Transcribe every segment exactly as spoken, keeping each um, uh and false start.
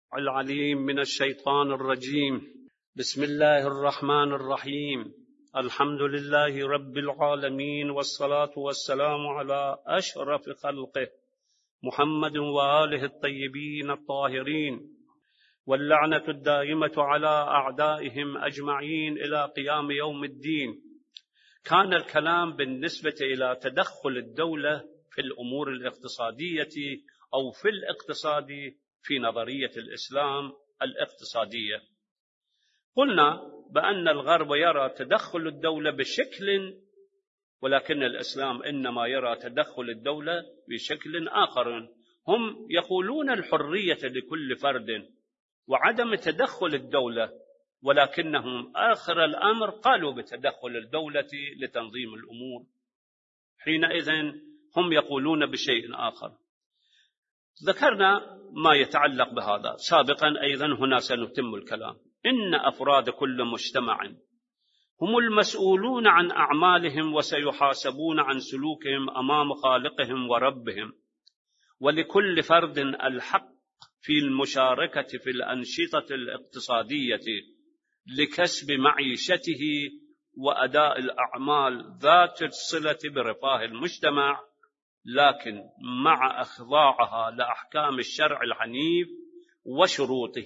العليم من الشيطان الرجيم. بسم الله الرحمن الرحيم. الحمد لله رب العالمين، والصلاة والسلام على أشرف خلقه محمد وآله الطيبين الطاهرين، واللعنة الدائمة على أعدائهم أجمعين إلى قيام يوم الدين. كان الكلام بالنسبة إلى تدخل الدولة في الأمور الاقتصادية أو في الاقتصاد في نظرية الإسلام الاقتصادية. قلنا بأن الغرب يرى تدخل الدولة بشكل، ولكن الإسلام إنما يرى تدخل الدولة بشكل آخر. هم يقولون الحرية لكل فرد وعدم تدخل الدولة، ولكنهم آخر الأمر قالوا بتدخل الدولة لتنظيم الأمور. حينئذ هم يقولون بشيء آخر. ذكرنا ما يتعلق بهذا سابقا، أيضا هنا سنتم الكلام. إن أفراد كل مجتمع هم المسؤولون عن أعمالهم وسيحاسبون عن سلوكهم أمام خالقهم وربهم، ولكل فرد الحق في المشاركة في الأنشطة الاقتصادية لكسب معيشته وأداء الأعمال ذات الصلة برفاه المجتمع، لكن مع إخضاعها لأحكام الشرع الحنيف وشروطه،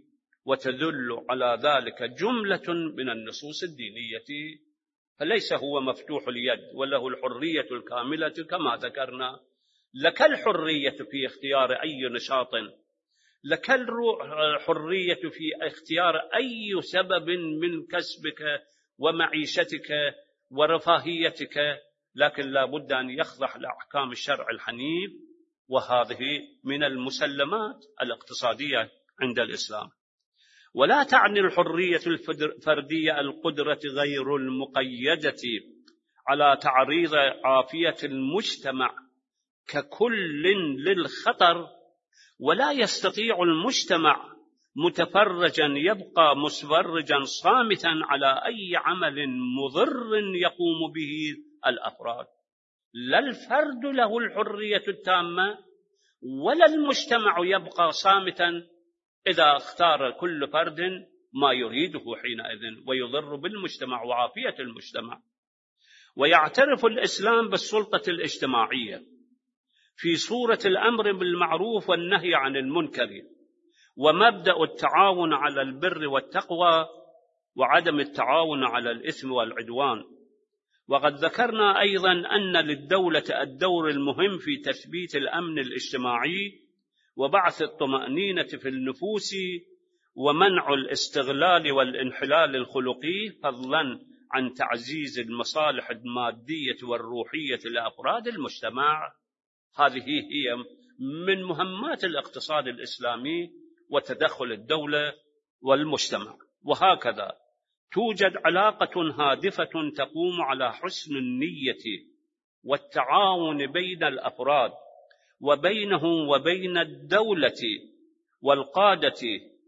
وتدل على ذلك جملة من النصوص الدينية. فليس هو مفتوح اليد وله الحرية الكاملة كما ذكرنا. لك الحرية في اختيار أي نشاط، لك الحرية في اختيار أي سبب من كسبك ومعيشتك ورفاهيتك، لكن لا بد أن يخضع لأحكام الشرع الحنيف، وهذه من المسلمات الاقتصادية عند الإسلام. ولا تعني الحرية الفردية القدرة غير المقيدة على تعريض عافية المجتمع ككل للخطر، ولا يستطيع المجتمع متفرجا يبقى مسفرجا صامتا على أي عمل مضر يقوم به الأفراد. لا الفرد له الحرية التامة، ولا المجتمع يبقى صامتا إذا اختار كل فرد ما يريده حينئذ ويضر بالمجتمع وعافية المجتمع. ويعترف الإسلام بالسلطة الاجتماعية في صورة الأمر بالمعروف والنهي عن المنكر، ومبدأ التعاون على البر والتقوى وعدم التعاون على الإثم والعدوان. وقد ذكرنا أيضا أن للدولة الدور المهم في تثبيت الأمن الاجتماعي وبعث الطمأنينة في النفوس ومنع الاستغلال والانحلال الخلقي، فضلا عن تعزيز المصالح المادية والروحية لأفراد المجتمع. هذه هي من مهمات الاقتصاد الإسلامي وتدخل الدولة والمجتمع. وهكذا توجد علاقة هادفة تقوم على حسن النية والتعاون بين الأفراد وبينهم وبين الدولة، والقادة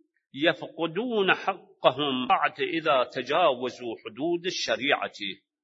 يفقدون حقهم بعد إذا تجاوزوا حدود الشريعة،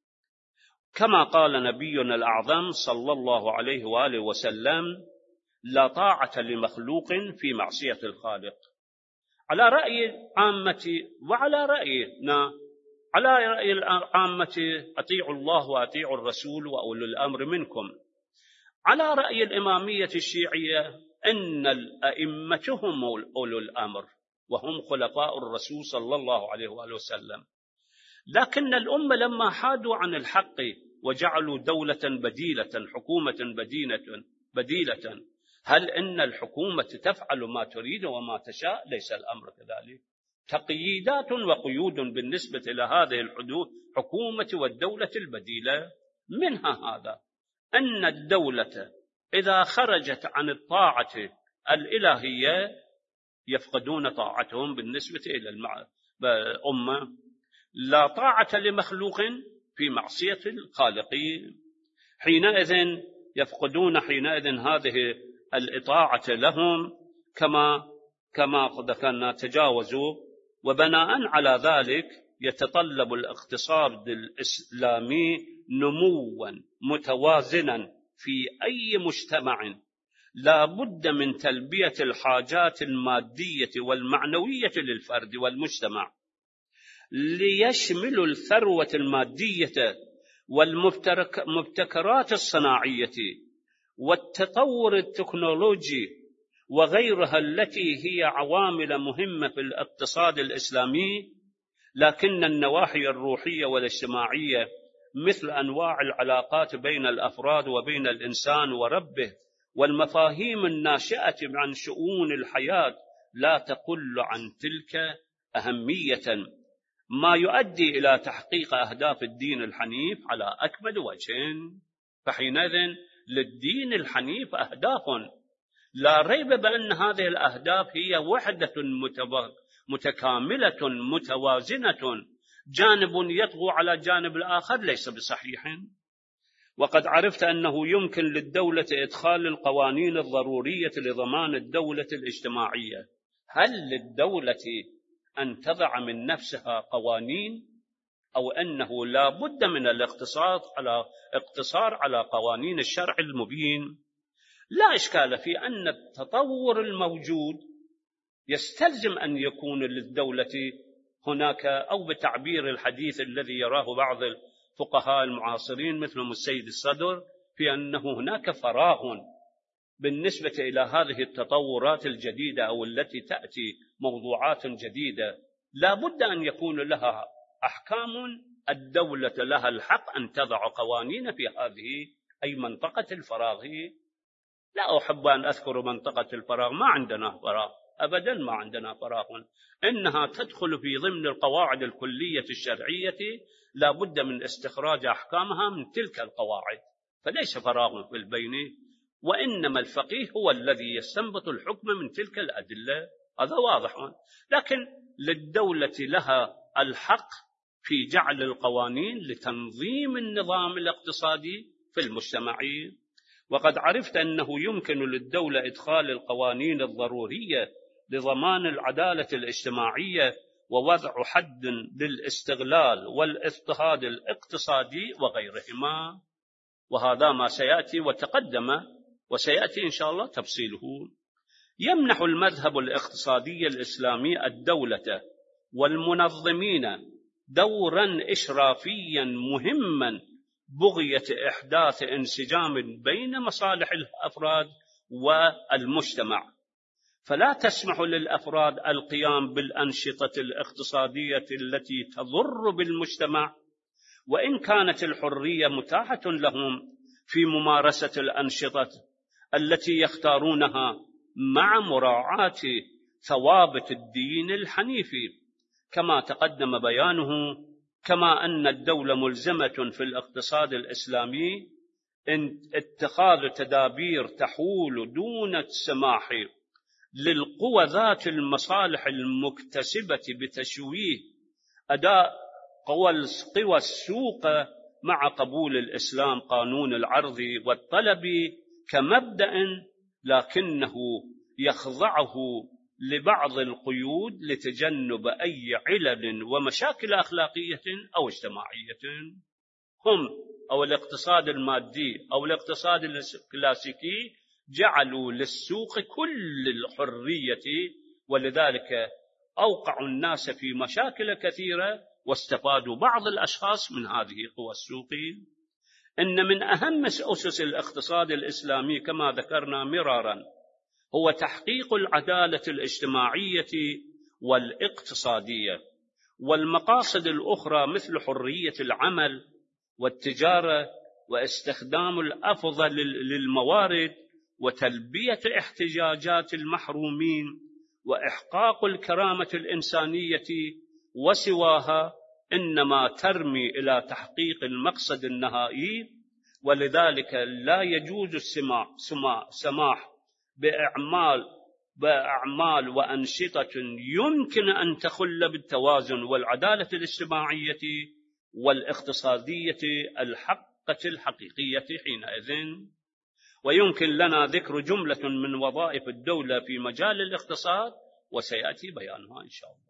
كما قال نبينا الأعظم صلى الله عليه وآله وسلم: لا طاعة لمخلوق في معصية الخالق. على رأي عامة وعلى رأينا، على رأي العامة أطيعوا الله وأطيعوا الرسول وأولو الأمر منكم. على رأي الإمامية الشيعية إن الأئمة هم أولو الأمر وهم خلفاء الرسول صلى الله عليه وآله وسلم. لكن الأمة لما حادوا عن الحق وجعلوا دولة بديلة، حكومة بديلة بديلة هل إن الحكومة تفعل ما تريد وما تشاء؟ ليس الأمر كذلك. تقييدات وقيود بالنسبة إلى هذه الحدود حكومة والدولة البديلة. منها هذا أن الدولة إذا خرجت عن الطاعة الإلهية يفقدون طاعتهم بالنسبة إلى الأمة. لا طاعة لمخلوق في معصية الخالق، حينئذ يفقدون حينئذ هذه الإطاعة لهم، كما كما ذكرنا تجاوزوا. وبناء على ذلك يتطلب الاقتصاد الإسلامي نموا متوازنا في أي مجتمع لا بد من تلبية الحاجات المادية والمعنوية للفرد والمجتمع، ليشمل الثروة المادية والمبتكرات الصناعية والتطور التكنولوجي وغيرها التي هي عوامل مهمة في الاقتصاد الإسلامي. لكن النواحي الروحية والاجتماعية مثل أنواع العلاقات بين الأفراد وبين الإنسان وربه والمفاهيم الناشئة عن شؤون الحياة لا تقل عن تلك أهمية، ما يؤدي إلى تحقيق أهداف الدين الحنيف على أكمل وجه. فحينئذ للدين الحنيف أهداف لا ريب بأن هذه الأهداف هي وحدة متكاملة متوازنة، جانب يطغى على جانب الآخر ليس بصحيح. وقد عرفت أنه يمكن للدولة إدخال القوانين الضرورية لضمان الدولة الاجتماعية. هل للدولة أن تضع من نفسها قوانين، أو أنه لا بد من الاقتصار على اقتصار على قوانين الشرع المبين؟ لا إشكال في أن التطور الموجود يستلزم أن يكون للدولة هناك، أو بتعبير الحديث الذي يراه بعض الفقهاء المعاصرين مثل السيد الصدر، في أنه هناك فراغ بالنسبة إلى هذه التطورات الجديدة أو التي تأتي موضوعات جديدة، لا بد أن يكون لها أحكام. الدولة لها الحق أن تضع قوانين في هذه أي منطقة الفراغ. لا أحب أن أذكر منطقة الفراغ، ما عندنا فراغ أبدا، ما عندنا فراغ، إنها تدخل في ضمن القواعد الكلية الشرعية، لا بد من استخراج أحكامها من تلك القواعد، فليس فراغ في البين، وإنما الفقيه هو الذي يستنبط الحكم من تلك الأدلة، هذا واضح. لكن للدولة لها الحق في جعل القوانين لتنظيم النظام الاقتصادي في المجتمع. وقد عرفت أنه يمكن للدولة إدخال القوانين الضرورية لضمان العدالة الاجتماعية ووضع حد للاستغلال والاضطهاد الاقتصادي وغيرهما، وهذا ما سيأتي وتقدم وسيأتي إن شاء الله تفصيله. يمنح المذهب الاقتصادي الإسلامي الدولة والمنظمين دورا إشرافيا مهما بغية إحداث انسجام بين مصالح الأفراد والمجتمع، فلا تسمح للأفراد القيام بالأنشطة الاقتصادية التي تضر بالمجتمع، وإن كانت الحرية متاحة لهم في ممارسة الأنشطة التي يختارونها مع مراعاة ثوابت الدين الحنيف كما تقدم بيانه. كما أن الدولة ملزمة في الاقتصاد الإسلامي اتخاذ تدابير تحول دون السماح للقوى ذات المصالح المكتسبة بتشويه أداء قوى السوق مع قبول الإسلام قانون العرض والطلب كمبدأ، لكنه يخضعه لبعض القيود لتجنب أي علل ومشاكل أخلاقية أو اجتماعية. هم أو الاقتصاد المادي أو الاقتصاد الكلاسيكي جعلوا للسوق كل الحرية، ولذلك أوقعوا الناس في مشاكل كثيرة واستفادوا بعض الأشخاص من هذه قوى السوق. إن من أهم أسس الاقتصاد الإسلامي كما ذكرنا مرارا هو تحقيق العدالة الاجتماعية والاقتصادية، والمقاصد الأخرى مثل حرية العمل والتجارة واستخدام الأفضل للموارد وتلبية احتياجات المحرومين وإحقاق الكرامة الإنسانية وسواها، إنما ترمي إلى تحقيق المقصد النهائي. ولذلك لا يجوز السماح بأعمال بأعمال وأنشطة يمكن أن تخل بالتوازن والعدالة الاجتماعية والاقتصادية الحقة الحقيقية حينئذ. ويمكن لنا ذكر جملة من وظائف الدولة في مجال الاقتصاد وسيأتي بيانها إن شاء الله.